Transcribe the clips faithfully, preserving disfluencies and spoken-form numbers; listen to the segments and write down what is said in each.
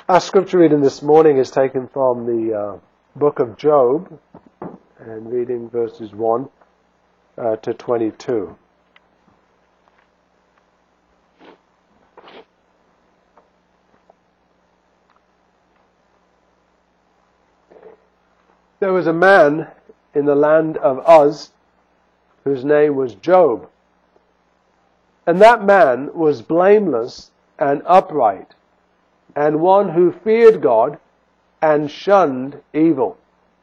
Our scripture reading this morning is taken from the uh, book of Job, and reading verses one uh, to twenty-two. There was a man in the land of Uz whose name was Job, and that man was blameless and upright, and one who feared God and shunned evil.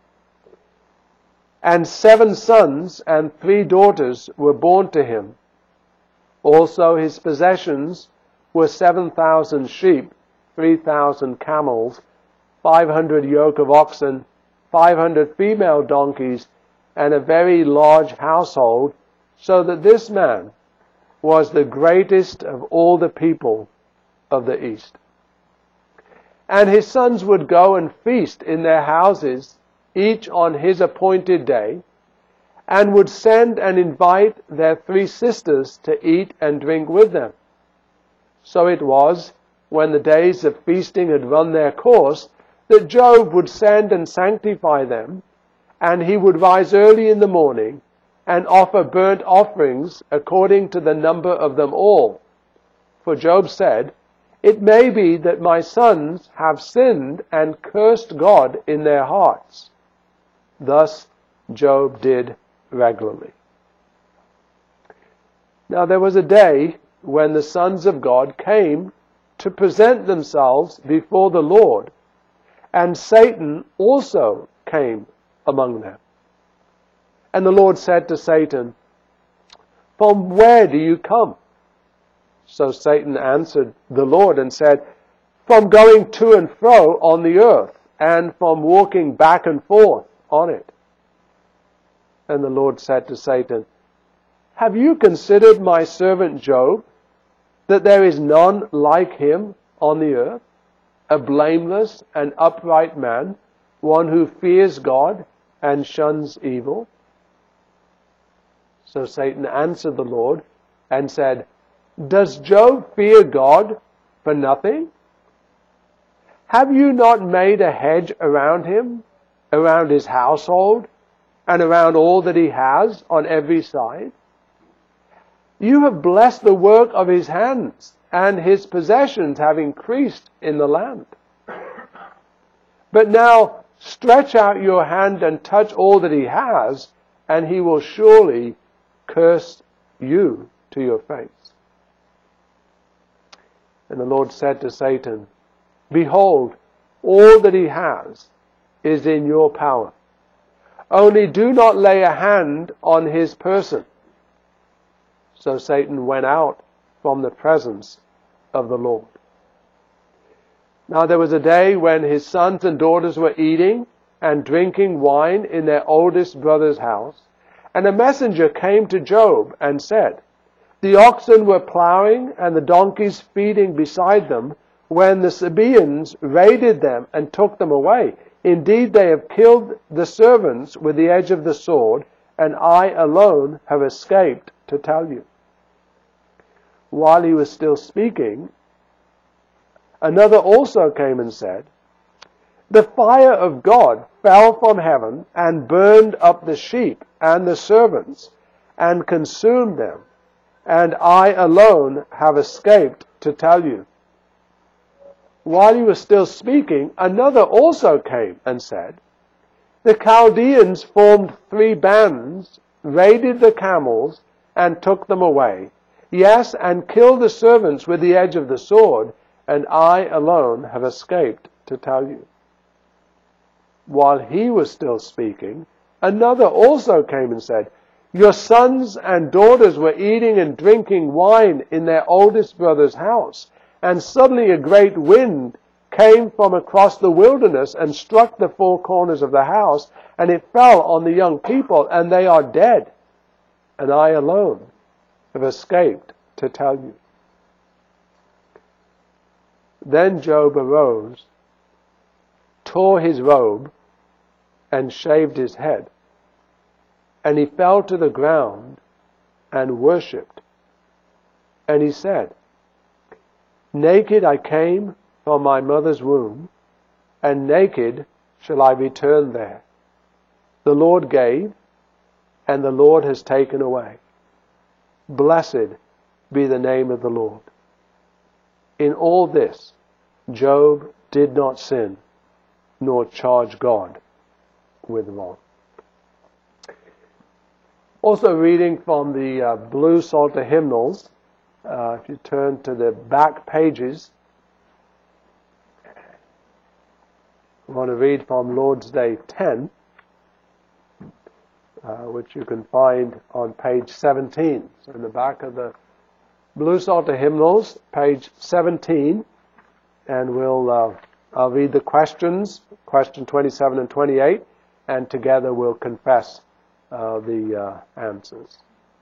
And seven sons and three daughters were born to him. Also his possessions were seven thousand sheep, three thousand camels, five hundred yoke of oxen, five hundred female donkeys, and a very large household, so that this man was the greatest of all the people of the East. And his sons would go and feast in their houses, each on his appointed day, and would send and invite their three sisters to eat and drink with them. So it was, when the days of feasting had run their course, that Job would send and sanctify them, and he would rise early in the morning and offer burnt offerings according to the number of them all. For Job said, "It may be that my sons have sinned and cursed God in their hearts." Thus Job did regularly. Now there was a day when the sons of God came to present themselves before the Lord, and Satan also came among them. And the Lord said to Satan, "From where do you come?" So Satan answered the Lord and said, "From going to and fro on the earth, and from walking back and forth on it." And the Lord said to Satan, "Have you considered my servant Job, that there is none like him on the earth, a blameless and upright man, one who fears God and shuns evil?" So Satan answered the Lord and said, "Does Job fear God for nothing? Have you not made a hedge around him, around his household, and around all that he has on every side? You have blessed the work of his hands, and his possessions have increased in the land. But now stretch out your hand and touch all that he has, and he will surely curse you to your face." And the Lord said to Satan, "Behold, all that he has is in your power. Only do not lay a hand on his person." So Satan went out from the presence of the Lord. Now there was a day when his sons and daughters were eating and drinking wine in their oldest brother's house, and a messenger came to Job and said, "The oxen were plowing and the donkeys feeding beside them, when the Sabaeans raided them and took them away. Indeed, they have killed the servants with the edge of the sword, and I alone have escaped to tell you." While he was still speaking, another also came and said, "The fire of God fell from heaven and burned up the sheep and the servants and consumed them, and I alone have escaped to tell you." While he was still speaking, another also came and said, "The Chaldeans formed three bands, raided the camels, and took them away. Yes, and killed the servants with the edge of the sword, and I alone have escaped to tell you." While he was still speaking, another also came and said, "Your sons and daughters were eating and drinking wine in their oldest brother's house, and suddenly a great wind came from across the wilderness and struck the four corners of the house, and it fell on the young people, and they are dead, and I alone have escaped to tell you." Then Job arose, tore his robe, and shaved his head, and he fell to the ground and worshipped. And he said, "Naked I came, from my mother's womb, and naked shall I return there. The Lord gave, and the Lord has taken away. Blessed be the name of the Lord. In all this, Job did not sin, nor charge God with wrong. Also reading from the uh, Blue Psalter Hymnals, uh, if you turn to the back pages, I want to read from Lord's Day ten, uh, which you can find on page seventeen. So in the back of the Blue Psalter Hymnals, page seventeen, and we'll uh, I'll read the questions, question twenty-seven and twenty-eight, and together we'll confess uh, the uh, answers.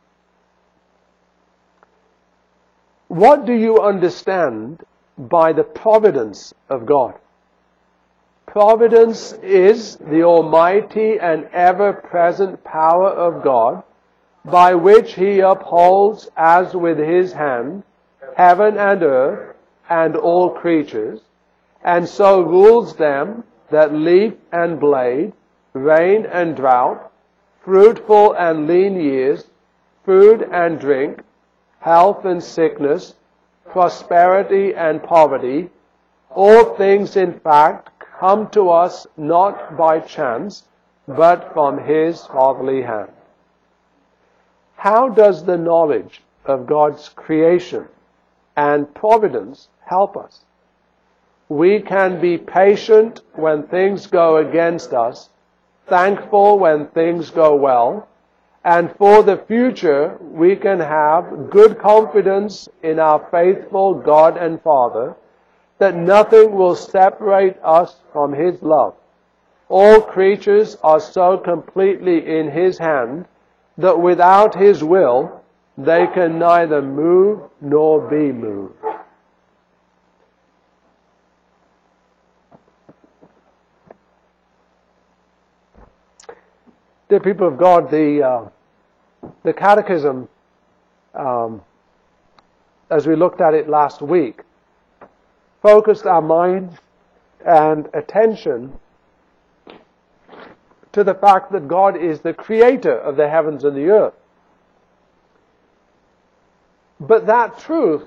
What do you understand by the providence of God? Providence is the almighty and ever-present power of God, by which He upholds as with His hand heaven and earth and all creatures, and so rules them that leaf and blade, rain and drought, fruitful and lean years, food and drink, health and sickness, prosperity and poverty, all things in fact come to us not by chance, but from His fatherly hand. How does the knowledge of God's creation and providence help us? We can be patient when things go against us, thankful when things go well, and for the future we can have good confidence in our faithful God and Father, that nothing will separate us from His love. All creatures are so completely in His hand that without His will they can neither move nor be moved. Dear people of God, the uh, the Catechism, um, as we looked at it last week, focused our minds and attention to the fact that God is the creator of the heavens and the earth. But that truth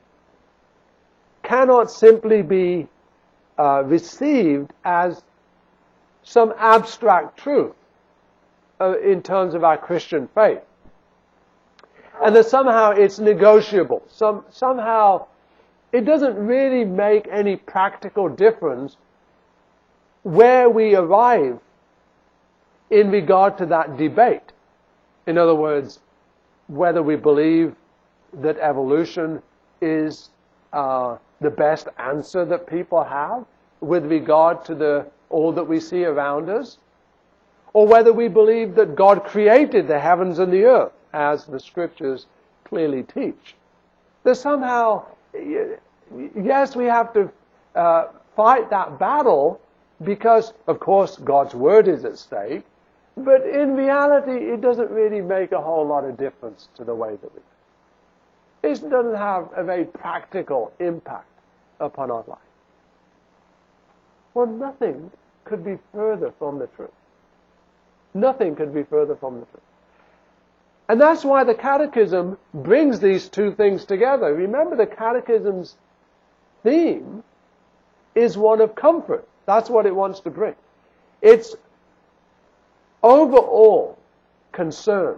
cannot simply be uh, received as some abstract truth uh, in terms of our Christian faith. And that somehow it's negotiable. Some, somehow it doesn't really make any practical difference where we arrive in regard to that debate. In other words, whether we believe that evolution is uh, the best answer that people have with regard to the all that we see around us, or whether we believe that God created the heavens and the earth, as the Scriptures clearly teach. There's somehow, yes, we have to uh, fight that battle because, of course, God's Word is at stake, but in reality, it doesn't really make a whole lot of difference to the way that we live. It doesn't have a very practical impact upon our life. Well, nothing could be further from the truth. Nothing could be further from the truth. And that's why the Catechism brings these two things together. Remember, the Catechism's theme is one of comfort. That's what it wants to bring. Its overall concern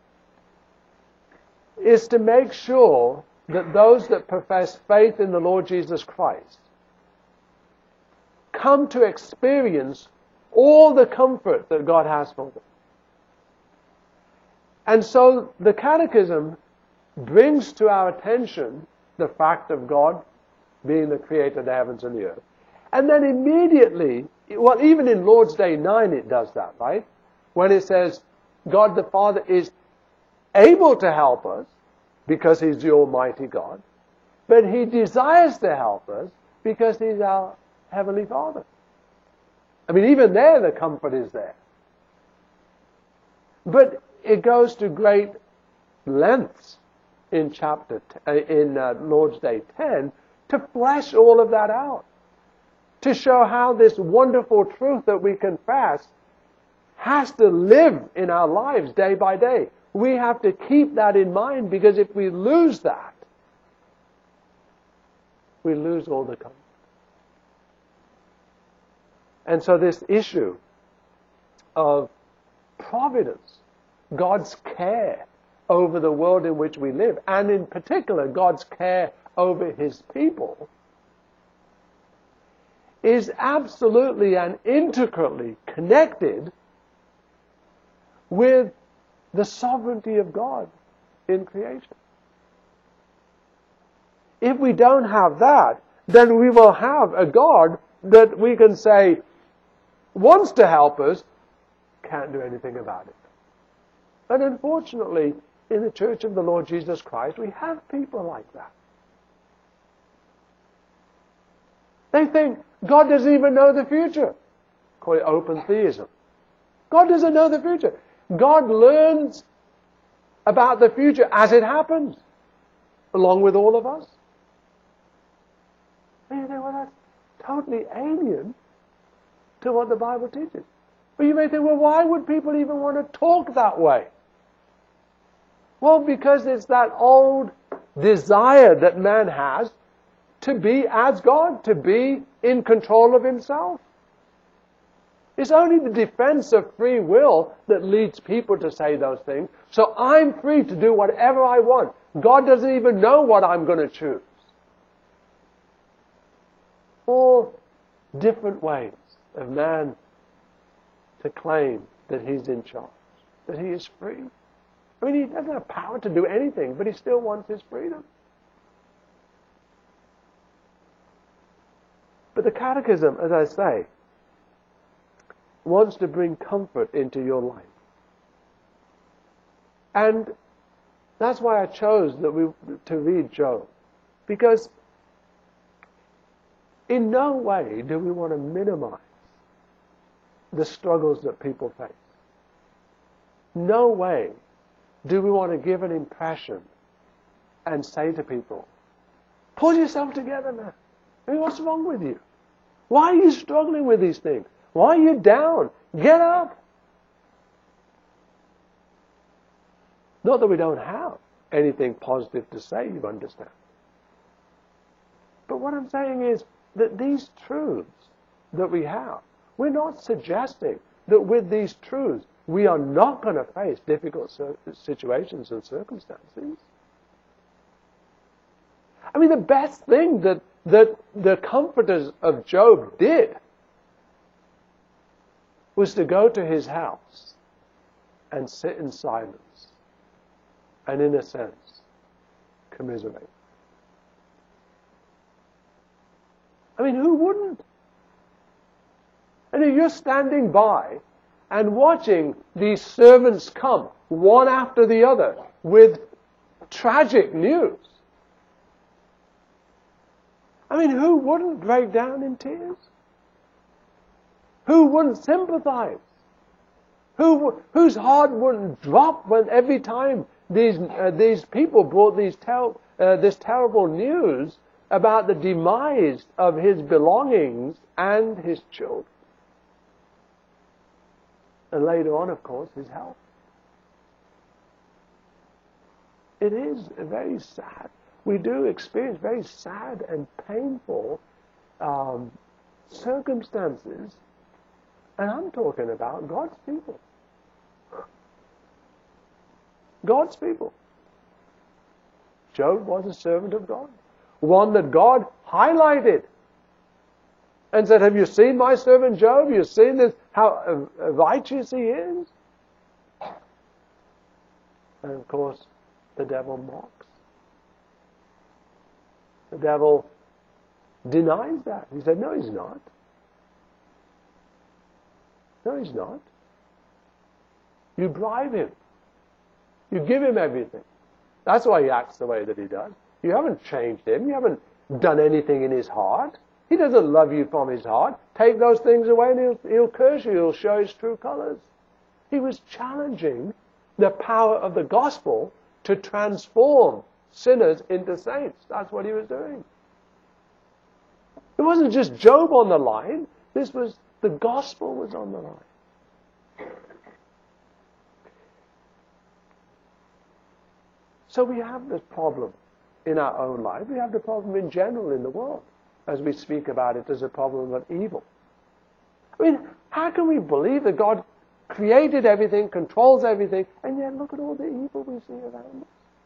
is to make sure that those that profess faith in the Lord Jesus Christ come to experience all the comfort that God has for them. And so the Catechism brings to our attention the fact of God being the creator of the heavens and the earth. And then immediately, well, even in Lord's Day nine it does that, right? When it says God the Father is able to help us because He's the Almighty God, but He desires to help us because He's our Heavenly Father. I mean, even there the comfort is there. But it goes to great lengths in chapter t- in uh, Lord's Day ten to flesh all of that out, to show how this wonderful truth that we confess has to live in our lives day by day. We have to keep that in mind, because if we lose that, we lose all the comfort. And so this issue of providence, God's care over the world in which we live, and in particular God's care over His people, is absolutely and integrally connected with the sovereignty of God in creation. If we don't have that, then we will have a God that we can say wants to help us, can't do anything about it. And unfortunately, in the Church of the Lord Jesus Christ, we have people like that. They think God doesn't even know the future. Call it open theism. God doesn't know the future. God learns about the future as it happens, along with all of us. And you think, well, that's totally alien to what the Bible teaches. But you may think, well, why would people even want to talk that way? Well, because it's that old desire that man has to be as God, to be in control of himself. It's only the defense of free will that leads people to say those things. So I'm free to do whatever I want. God doesn't even know what I'm going to choose. All different ways of man to claim that he's in charge, that he is free. I mean, he doesn't have power to do anything, but he still wants his freedom. But the Catechism, as I say, wants to bring comfort into your life. And that's why I chose that we to read Job. Because in no way do we want to minimize the struggles that people face. No way do we want to give an impression and say to people, pull yourself together, man. I mean, what's wrong with you? Why are you struggling with these things? Why are you down? Get up. Not that we don't have anything positive to say, you understand. But what I'm saying is that these truths that we have, we're not suggesting that with these truths we are not going to face difficult situations and circumstances. I mean, the best thing that, that the comforters of Job did was to go to his house and sit in silence and, in a sense, commiserate. I mean, who wouldn't? And if you're standing by and watching these servants come, one after the other, with tragic news, I mean, who wouldn't break down in tears? Who wouldn't sympathize? Who, whose heart wouldn't drop when every time these uh, these people brought these ter- uh, this terrible news about the demise of his belongings and his children? And later on, of course, his health. It is very sad. We do experience very sad and painful um, circumstances. And I'm talking about God's people. God's people. Job was a servant of God. One that God highlighted and said, have you seen my servant Job? You've seen this, how righteous he is? And of course, the devil mocks. The devil denies that. He said, no, he's not. No, he's not. You bribe him. You give him everything. That's why he acts the way that he does. You haven't changed him. You haven't done anything in his heart. He doesn't love you from his heart. Take those things away and he'll, he'll curse you. He'll show his true colors. He was challenging the power of the gospel to transform sinners into saints. That's what he was doing. It wasn't just Job on the line. This was, the gospel was on the line. So we have this problem in our own life. We have the problem in general in the world, as we speak about it as a problem of evil. I mean, how can we believe that God created everything, controls everything, and yet look at all the evil we see around us?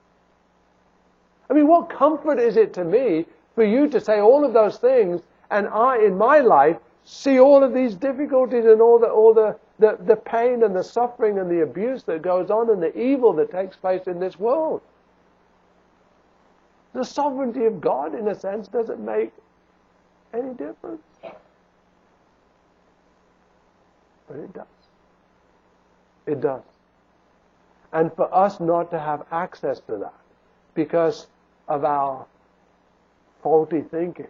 I mean, what comfort is it to me for you to say all of those things, and I, in my life, see all of these difficulties and all the all the, the, the pain and the suffering and the abuse that goes on and the evil that takes place in this world? The sovereignty of God, in a sense, doesn't make any difference. But it does. It does. And for us not to have access to that because of our faulty thinking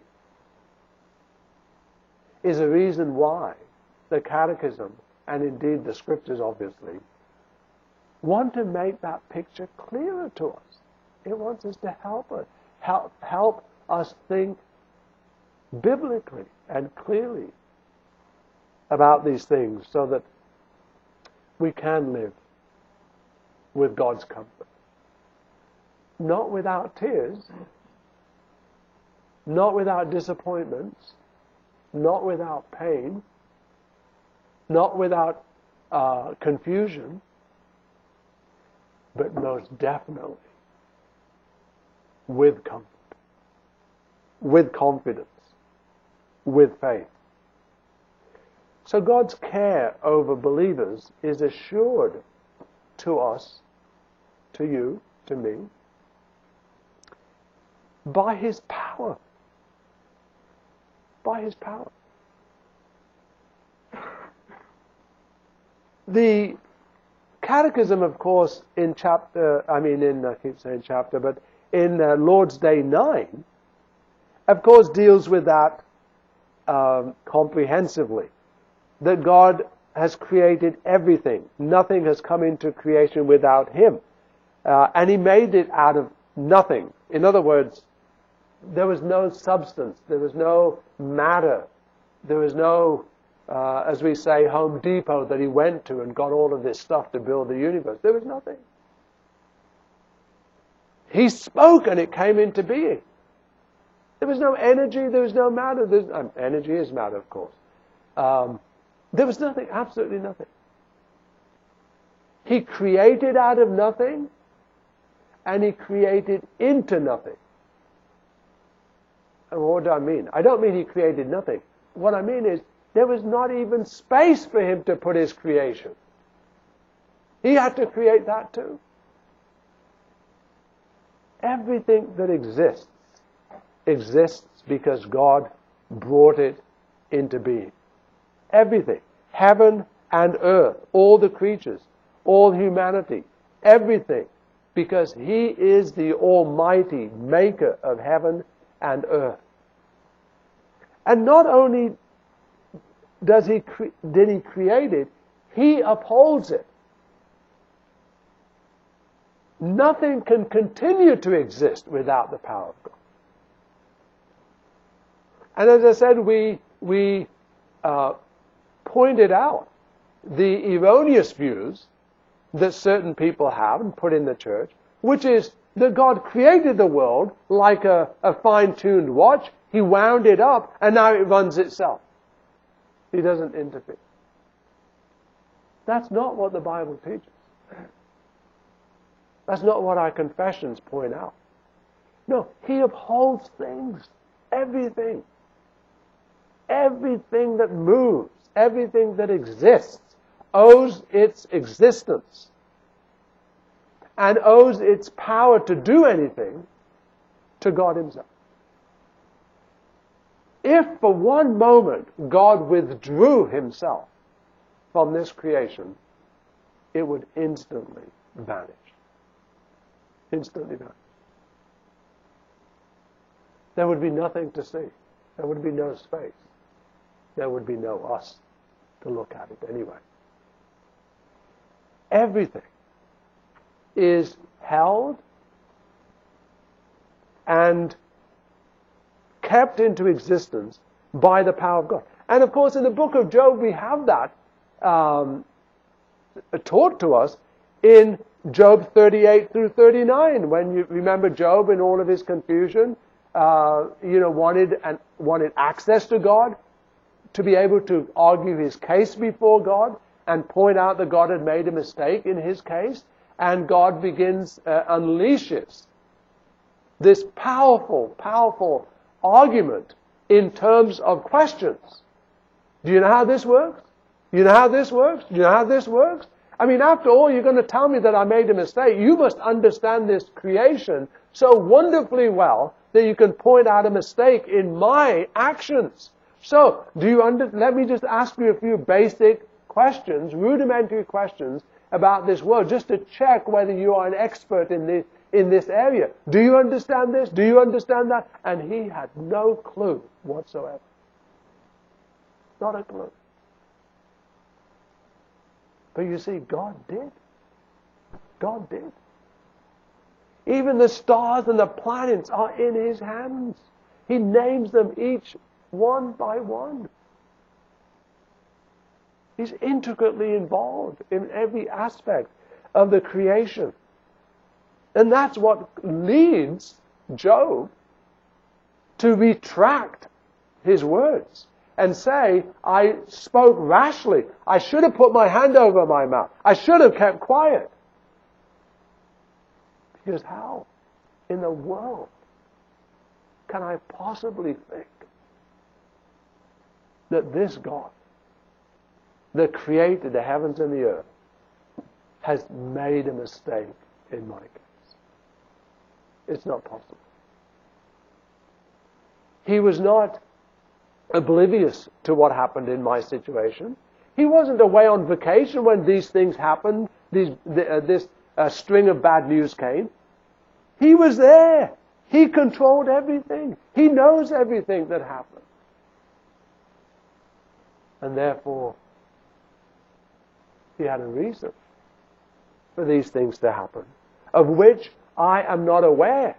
is a reason why the Catechism, and indeed the Scriptures obviously, want to make that picture clearer to us. It wants us to help us, help, help us think biblically and clearly about these things so that we can live with God's comfort. Not without tears, not without disappointments, not without pain, not without uh, confusion, but most definitely with comfort, with confidence, with faith. So God's care over believers is assured to us, to you, to me, by His power. By His power. The Catechism, of course, in chapter, I mean in, I keep saying chapter, but in uh, Lord's Day nine, of course deals with that um, comprehensively. That God has created everything. Nothing has come into creation without Him. Uh, and He made it out of nothing. In other words, there was no substance. There was no matter. There was no, uh, as we say, Home Depot that He went to and got all of this stuff to build the universe. There was nothing. He spoke and it came into being. There was no energy. There was no matter. There's, um, energy is matter, of course. Um, There was nothing, absolutely nothing. He created out of nothing, and He created into nothing. And what do I mean? I don't mean He created nothing. What I mean is, there was not even space for Him to put His creation. He had to create that too. Everything that exists, exists because God brought it into being. Everything. Heaven and earth. All the creatures. All humanity. Everything. Because He is the Almighty Maker of heaven and earth. And not only does He cre- did He create it, He upholds it. Nothing can continue to exist without the power of God. And as I said, we we uh, pointed out the erroneous views that certain people have and put in the church, which is that God created the world like a, a fine-tuned watch. He wound it up, and now it runs itself. He doesn't interfere. That's not what the Bible teaches. That's not what our confessions point out. No, He upholds things, everything. Everything that moves, everything that exists, owes its existence and owes its power to do anything to God Himself. If for one moment God withdrew Himself from this creation, it would instantly vanish. Instantly vanish. There would be nothing to see. There would be no space. There would be no us to look at it anyway. Everything is held and kept into existence by the power of God. And of course in the book of Job we have that um, taught to us in Job thirty-eight through thirty-nine, when you remember Job in all of his confusion, uh, you know, wanted and wanted access to God, to be able to argue his case before God and point out that God had made a mistake in his case, and God begins uh, unleashes this powerful, powerful argument in terms of questions. Do you know how this works? You know how this works? Do you know how this works? I mean, after all, you're going to tell me that I made a mistake. You must understand this creation so wonderfully well that you can point out a mistake in my actions. So, do you under, let me just ask you a few basic questions, rudimentary questions about this world, just to check whether you are an expert in this, in this area. Do you understand this? Do you understand that? And he had no clue whatsoever. Not a clue. But you see, God did. God did. Even the stars and the planets are in his hands. He names them each one by one. He's intricately involved in every aspect of the creation. And that's what leads Job to retract his words and say, I spoke rashly. I should have put my hand over my mouth. I should have kept quiet. Because how in the world can I possibly think that this God that created the heavens and the earth has made a mistake in my case? It's not possible. He was not oblivious to what happened in my situation. He wasn't away on vacation when these things happened, these, uh, this uh, string of bad news came. He was there. He controlled everything. He knows everything that happened. And therefore, he had a reason for these things to happen, of which I am not aware.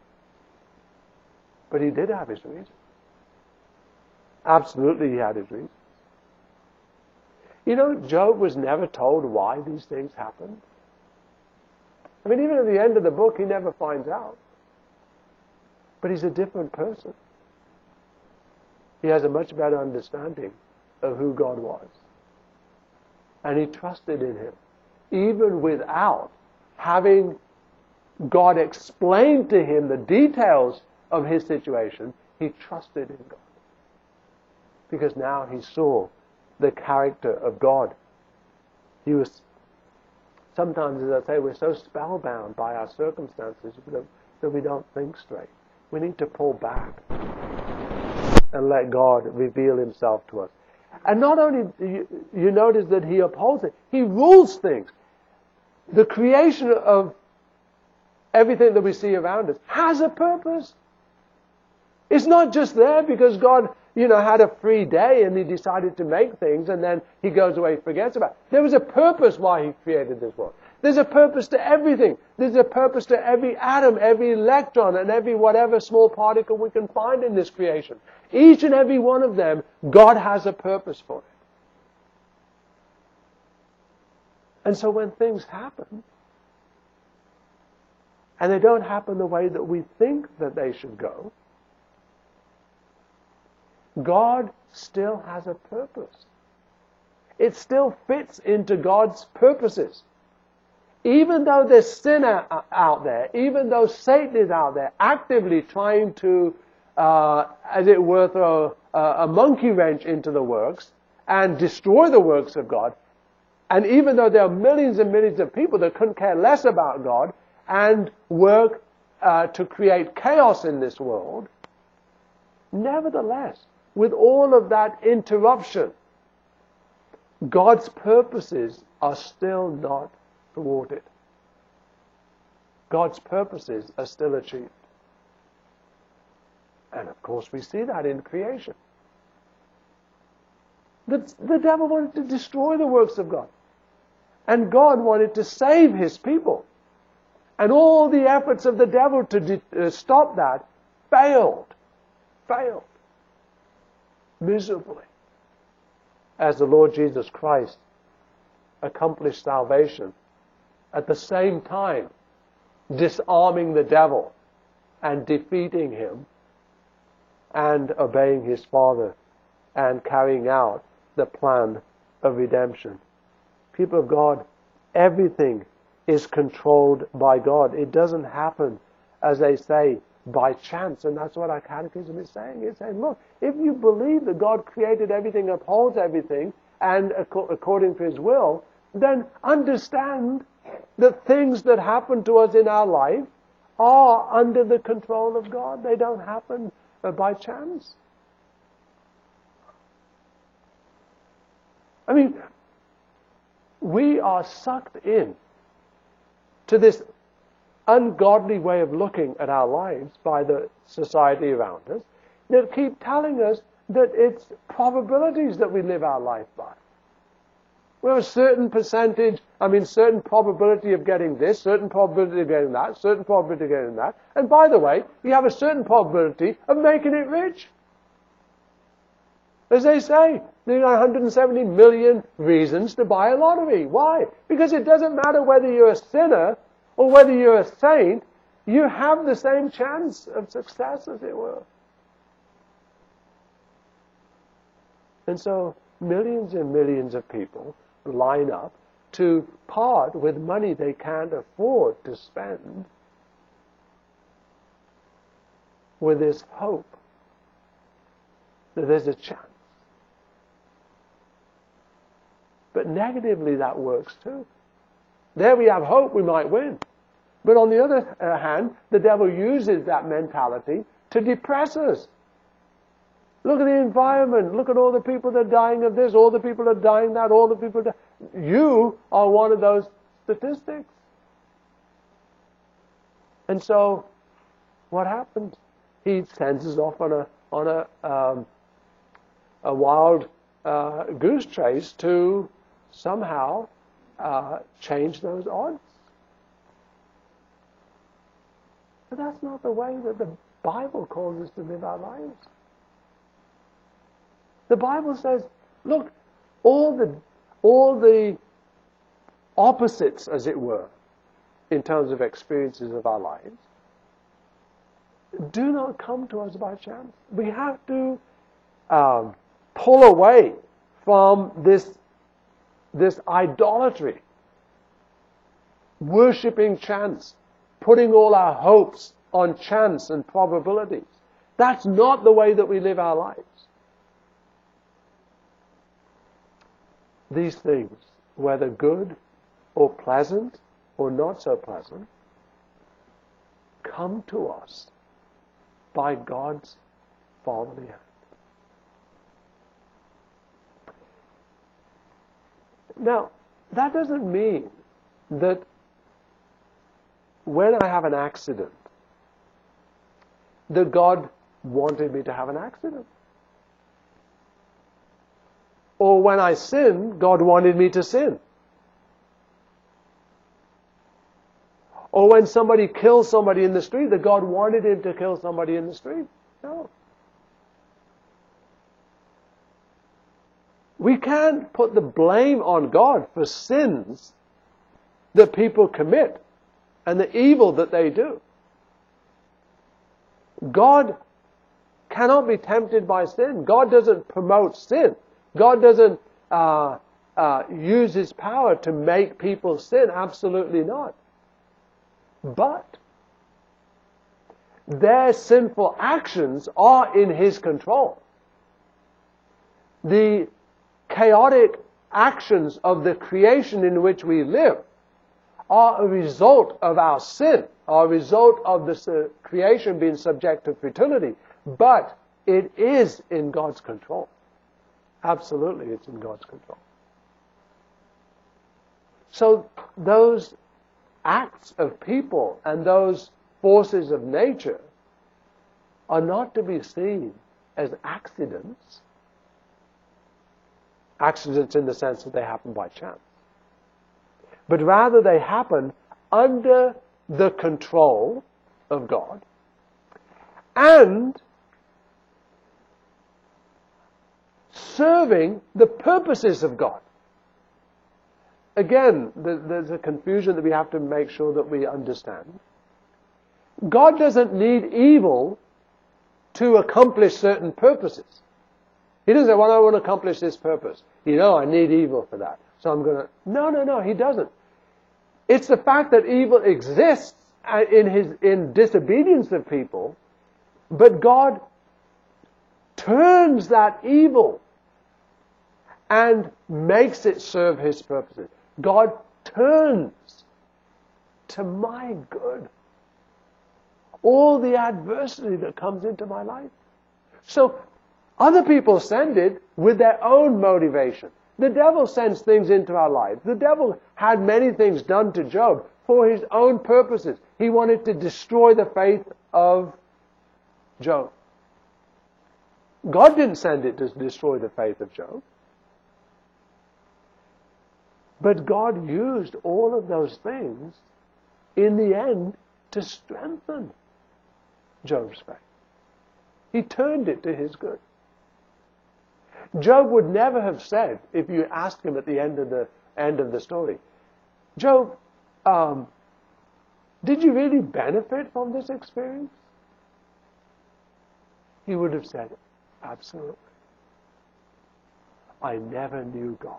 But he did have his reason. Absolutely, he had his reasons. You know, Job was never told why these things happened. I mean, even at the end of the book, he never finds out. But he's a different person. He has a much better understanding of who God was. And he trusted in him, even without having God explain to him the details of his situation. He trusted in God. Because now he saw the character of God. He was, sometimes, as I say, we're so spellbound by our circumstances that we don't think straight. We need to pull back and let God reveal himself to us. And not only, you, you notice that he upholds it, he rules things. The creation of everything that we see around us has a purpose. It's not just there because God, you know, had a free day and he decided to make things and then he goes away and forgets about it. There was a purpose why he created this world. There's a purpose to everything. There's a purpose to every atom, every electron, and every whatever small particle we can find in this creation. Each and every one of them, God has a purpose for it. And so when things happen, and they don't happen the way that we think that they should go, God still has a purpose. It still fits into God's purposes. Even though there's sin out there, even though Satan is out there actively trying to, uh, as it were, throw a, a monkey wrench into the works and destroy the works of God, and even though there are millions and millions of people that couldn't care less about God and work uh, to create chaos in this world, nevertheless, with all of that interruption, God's purposes are still not thwarted. God's purposes are still achieved. And of course we see that in creation. The, the devil wanted to destroy the works of God. And God wanted to save his people. And all the efforts of the devil to de- uh, stop that failed. Failed. miserably as the Lord Jesus Christ accomplished salvation, at the same time disarming the devil and defeating him and obeying his Father and carrying out the plan of redemption. People of God, everything is controlled by God. It doesn't happen, as they say, by chance. And that's what our catechism is saying. It's saying, look, if you believe that God created everything, upholds everything, and according to His will, then understand that things that happen to us in our life are under the control of God. They don't happen by chance. I mean, we are sucked in to this ungodly way of looking at our lives by the society around us that keep telling us that it's probabilities that we live our life by. We have a certain percentage, I mean, certain probability of getting this, certain probability of getting that, certain probability of getting that. And by the way, you have a certain probability of making it rich. As they say, there are one hundred seventy million reasons to buy a lottery. Why? Because it doesn't matter whether you're a sinner or whether you're a saint, you have the same chance of success, as it were. And so millions and millions of people line up to part with money they can't afford to spend with this hope that there's a chance. But negatively that works too. There we have hope we might win. But on the other hand, the devil uses that mentality to depress us. Look at the environment. Look at all the people that are dying of this, all the people that are dying that, all the people that... You are one of those statistics. And so, what happens? He sends us off on a on a um, a wild uh, goose chase to somehow uh, change those odds. But that's not the way that the Bible calls us to live our lives. The Bible says, look, all the all the opposites, as it were, in terms of experiences of our lives, do not come to us by chance. We have to um, pull away from this, this idolatry, worshipping chance, putting all our hopes on chance and probabilities. That's not the way that we live our lives. These things, whether good or pleasant or not so pleasant, come to us by God's fatherly hand. Now, that doesn't mean that when I have an accident, that God wanted me to have an accident. Or when I sin, God wanted me to sin. Or when somebody kills somebody in the street, that God wanted him to kill somebody in the street. No. We can't put the blame on God for sins that people commit and the evil that they do. God cannot be tempted by sin. God doesn't promote sin. God doesn't uh, uh, use His power to make people sin. Absolutely not. But their sinful actions are in His control. The chaotic actions of the creation in which we live are a result of our sin, are a result of the creation being subject to fertility. But it is in God's control. Absolutely, it's in God's control. So those acts of people and those forces of nature are not to be seen as accidents. Accidents in the sense that they happen by chance. But rather they happen under the control of God and serving the purposes of God. Again, there's a confusion that we have to make sure that we understand. God doesn't need evil to accomplish certain purposes. He doesn't say, well, I want to accomplish this purpose. You know, I need evil for that. So I'm going to... No, no, no, he doesn't. It's the fact that evil exists in his in disobedience of people, but God turns that evil and makes it serve his purposes. God turns to my good all the adversity that comes into my life. So other people send it with their own motivation. The devil sends things into our lives. The devil had many things done to Job for his own purposes. He wanted to destroy the faith of Job. God didn't send it to destroy the faith of Job. But God used all of those things in the end to strengthen Job's faith. He turned it to his good. Job would never have said, if you asked him at the end of the end of the story, Job, um, did you really benefit from this experience? He would have said, absolutely. I never knew God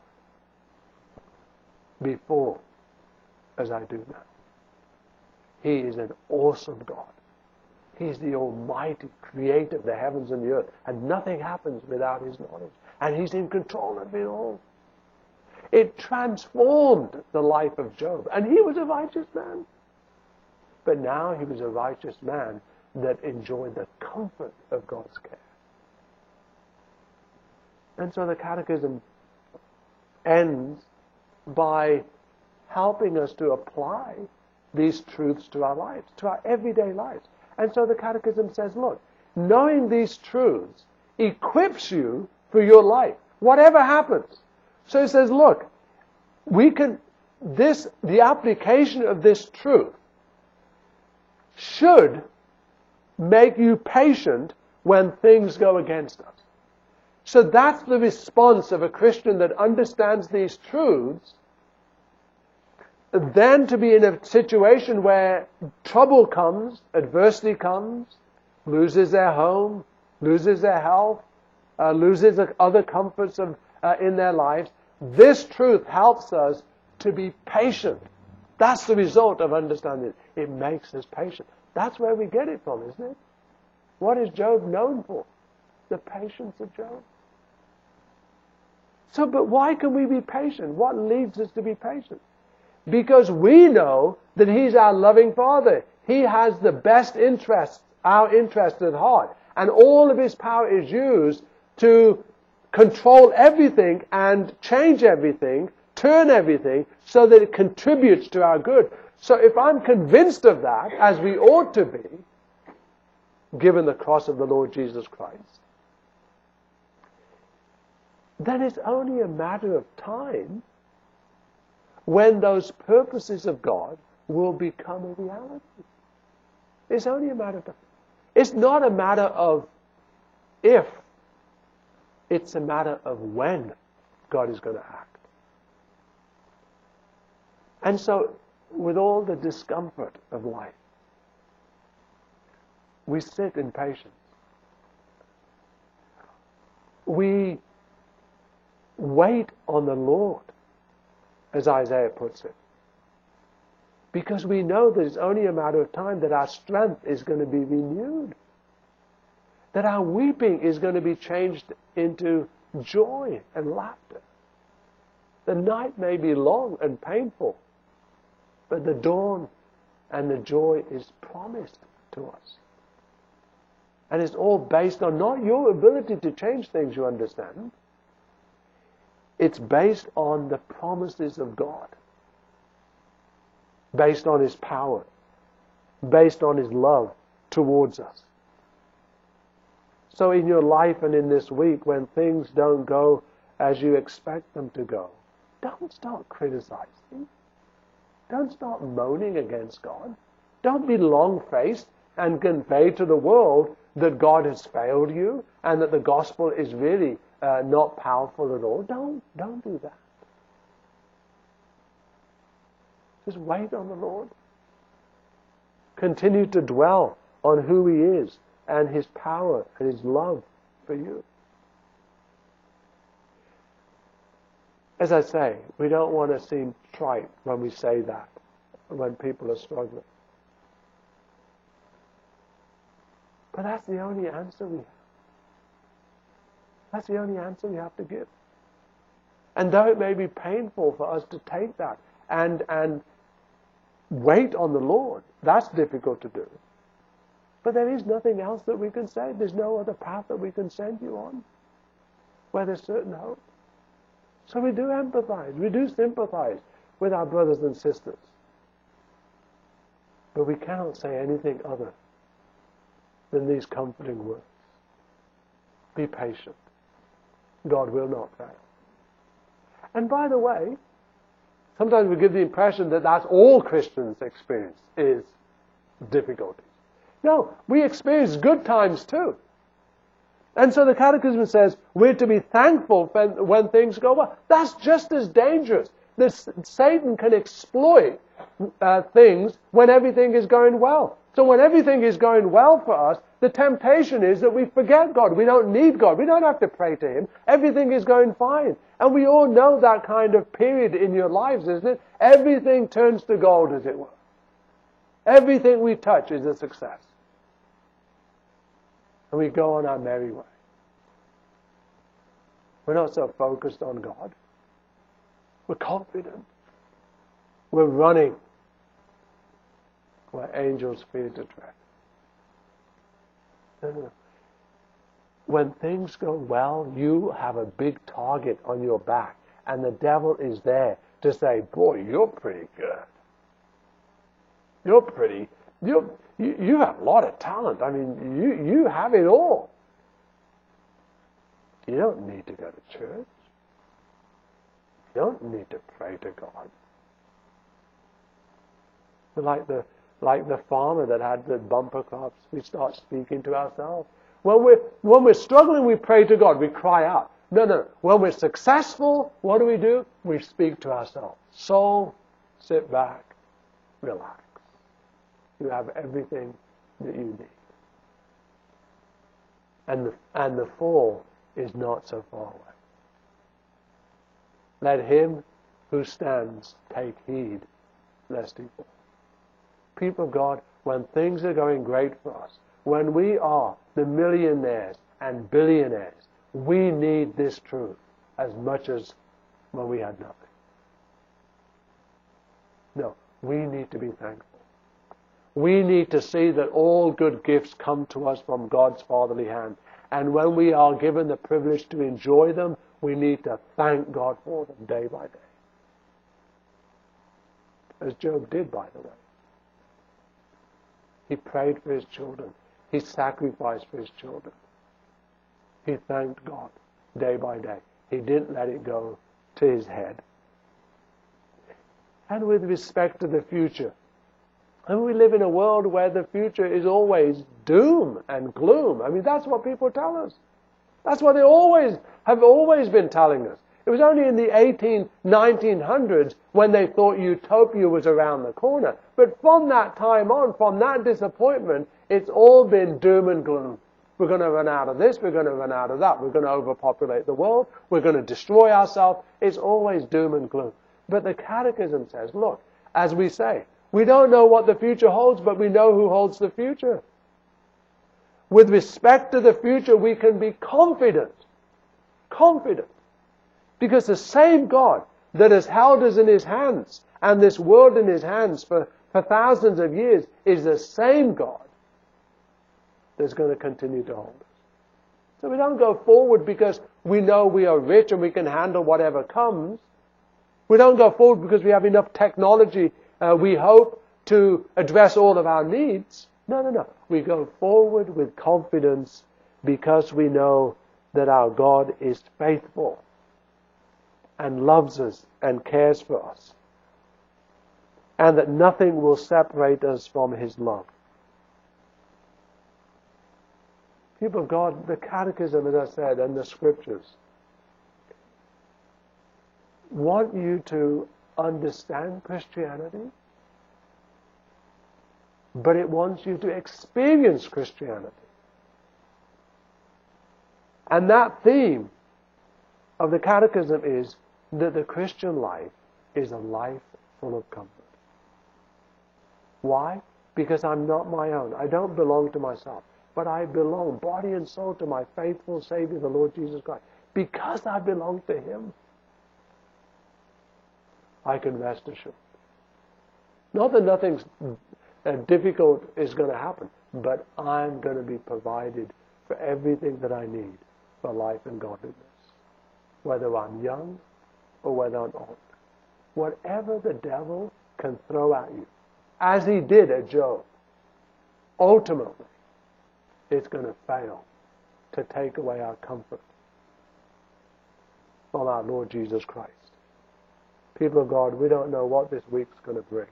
before as I do now. He is an awesome God. He's the Almighty Creator of the heavens and the earth, and nothing happens without His knowledge. And He's in control of it all. It transformed the life of Job, and he was a righteous man. But now he was a righteous man that enjoyed the comfort of God's care. And so the Catechism ends by helping us to apply these truths to our lives, to our everyday lives. And so the Catechism says, look, knowing these truths equips you for your life, whatever happens. So it says, look, we can, this, the application of this truth should make you patient when things go against us. So that's the response of a Christian that understands these truths, then to be in a situation where trouble comes, adversity comes, loses their home, loses their health, uh, loses other comforts of, uh, in their lives. This truth helps us to be patient. That's the result of understanding it. It makes us patient. That's where we get it from, isn't it? What is Job known for? The patience of Job. So, but why can we be patient? What leads us to be patient? Because we know that He's our loving Father. He has the best interests, our interests at heart. And all of His power is used to control everything and change everything, turn everything, so that it contributes to our good. So if I'm convinced of that, as we ought to be, given the cross of the Lord Jesus Christ, then it's only a matter of time when those purposes of God will become a reality. It's only a matter of time. It's not a matter of if, it's a matter of when God is going to act. And so, with all the discomfort of life, we sit in patience. We wait on the Lord, as Isaiah puts it. Because we know that it's only a matter of time that our strength is going to be renewed. That our weeping is going to be changed into joy and laughter. The night may be long and painful, but the dawn and the joy is promised to us. And it's all based on not your ability to change things, you understand. It's based on the promises of God. Based on His power. Based on His love towards us. So in your life and in this week, when things don't go as you expect them to go, don't start criticizing. Don't start moaning against God. Don't be long-faced and convey to the world that God has failed you and that the gospel is really uh, not powerful at all, don't, don't do that. Just wait on the Lord. Continue to dwell on who He is and His power and His love for you. As I say, we don't want to seem trite when we say that, when people are struggling. But that's the only answer we have. That's the only answer we have to give. And though it may be painful for us to take that and, and wait on the Lord, that's difficult to do. But there is nothing else that we can say. There's no other path that we can send you on where there's certain hope. So we do empathize, we do sympathize with our brothers and sisters. But we cannot say anything other than these comforting words. Be patient. God will not fail. And by the way, sometimes we give the impression that that's all Christians experience is difficulties. No, we experience good times too. And so the Catechism says we're to be thankful when, when things go well. That's just as dangerous. This, Satan can exploit uh, things when everything is going well. So when everything is going well for us, the temptation is that we forget God. We don't need God. We don't have to pray to Him. Everything is going fine. And we all know that kind of period in your lives, isn't it? Everything turns to gold, as it were. Everything we touch is a success. And we go on our merry way. We're not so focused on God. We're confident. We're running where angels fear to tread. No, no, no. When things go well, you have a big target on your back, and the devil is there to say, boy, you're pretty good. You're pretty, you're, you, you have a lot of talent. I mean, you, you have it all. You don't need to go to church. You don't need to pray to God. Like the, like the farmer that had the bumper crops, we start speaking to ourselves. When we're, when we're struggling, we pray to God. We cry out. No, no. When we're successful, what do we do? We speak to ourselves. Soul, sit back, relax. You have everything that you need. And the, and the fall is not so far away. Let him who stands take heed lest he fall. People of God, when things are going great for us, when we are the millionaires and billionaires, we need this truth as much as when we had nothing. No, we need to be thankful. We need to see that all good gifts come to us from God's fatherly hand. And when we are given the privilege to enjoy them, we need to thank God for them day by day. As Job did, by the way. He prayed for his children. He sacrificed for his children. He thanked God day by day. He didn't let it go to his head. And with respect to the future, and we live in a world where the future is always doom and gloom. I mean, that's what people tell us. That's what they always have always been telling us. It was only in the eighteen, nineteen hundreds when they thought utopia was around the corner. But from that time on, from that disappointment, it's all been doom and gloom. We're going to run out of this, we're going to run out of that, we're going to overpopulate the world, we're going to destroy ourselves. It's always doom and gloom. But the Catechism says, look, as we say, we don't know what the future holds, but we know who holds the future. With respect to the future, we can be confident. Confident. Because the same God that has held us in His hands and this world in His hands for, for thousands of years is the same God that's going to continue to hold us. So we don't go forward because we know we are rich and we can handle whatever comes. We don't go forward because we have enough technology, uh, we hope, to address all of our needs. No, no, no. We go forward with confidence because we know that our God is faithful and loves us and cares for us, and that nothing will separate us from His love. People of God, the Catechism, as I said, and the Scriptures want you to understand Christianity, but it wants you to experience Christianity. And that theme of the Catechism is that the Christian life is a life full of comfort. Why? Because I'm not my own. I don't belong to myself, but I belong, body and soul, to my faithful Savior, the Lord Jesus Christ. Because I belong to Him, I can rest assured. Not that nothing difficult is going to happen, but I'm going to be provided for everything that I need for life and godliness, whether I'm young or whether I'm old. Whatever the devil can throw at you, as he did at Job, ultimately, it's going to fail to take away our comfort from our Lord Jesus Christ. People of God, we don't know what this week's going to bring,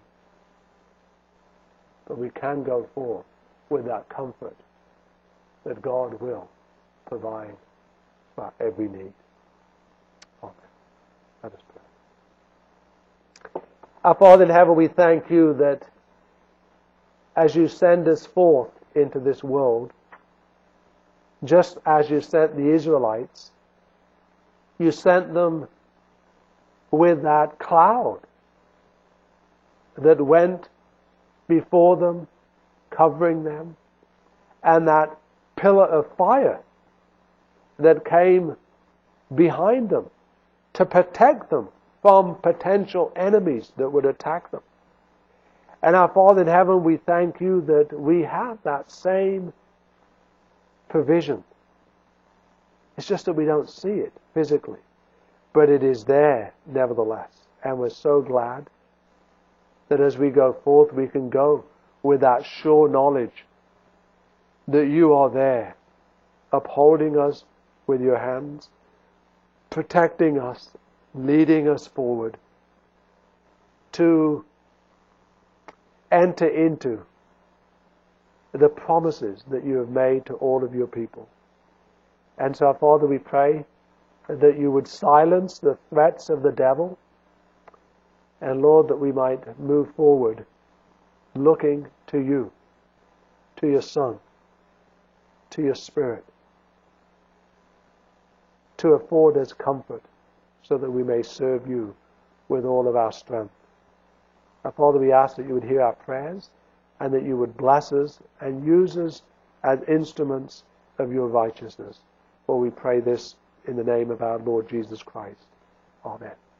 but we can go forth with that comfort that God will provide for every need. Amen. Let us pray. Our Father in heaven, we thank you that as you send us forth into this world, just as you sent the Israelites, you sent them with that cloud that went before them, covering them, and that pillar of fire that came behind them to protect them from potential enemies that would attack them. And our Father in heaven, we thank you that we have that same provision. It's just that we don't see it physically, but it is there nevertheless. And we're so glad that as we go forth, we can go with that sure knowledge that you are there, upholding us with your hands, protecting us, leading us forward to enter into the promises that you have made to all of your people. And so, Father, we pray that you would silence the threats of the devil, and Lord, that we might move forward looking to you, to your Son, to your Spirit, to afford us comfort so that we may serve you with all of our strength. Our Father, we ask that you would hear our prayers and that you would bless us and use us as instruments of your righteousness. For we pray this in the name of our Lord Jesus Christ. Amen.